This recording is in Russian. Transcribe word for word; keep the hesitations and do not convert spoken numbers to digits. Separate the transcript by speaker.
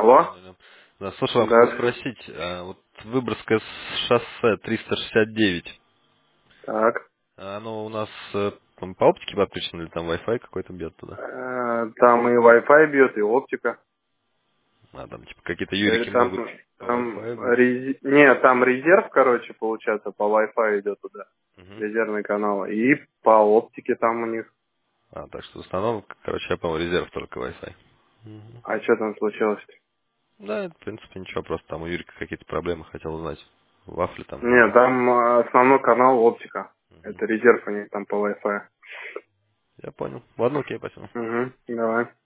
Speaker 1: Алло?
Speaker 2: Алло. Да, слушай, вам хотел
Speaker 1: Да.
Speaker 2: спросить, а вот Выборгское шоссе триста шестьдесят девять,
Speaker 1: Так.
Speaker 2: а оно у нас э, там по оптике подключено или там Wi-Fi какой-то бьет туда?
Speaker 1: Э, Там и Wi-Fi бьет, и оптика.
Speaker 2: А там типа какие-то
Speaker 1: Э,
Speaker 2: юрики
Speaker 1: Там,
Speaker 2: могут по
Speaker 1: там
Speaker 2: Wi-Fi бить?
Speaker 1: рез- не, там резерв, короче, получается, по Wi-Fi идет туда.
Speaker 2: Мгм.
Speaker 1: Резервный канал. И по оптике там у них.
Speaker 2: А, так что установка, короче, я понял, резерв только Wi-Fi. Мгм.
Speaker 1: А что там случилось?
Speaker 2: Да, в принципе, ничего, просто там у Юрика какие-то проблемы, хотел узнать. Вафли там, не
Speaker 1: Не,
Speaker 2: вафли.
Speaker 1: там э, основной канал оптика.
Speaker 2: Мгм.
Speaker 1: Это резерв у них там по Wi-Fi.
Speaker 2: Я понял. Ладно, окей, спасибо.
Speaker 1: Угу, давай.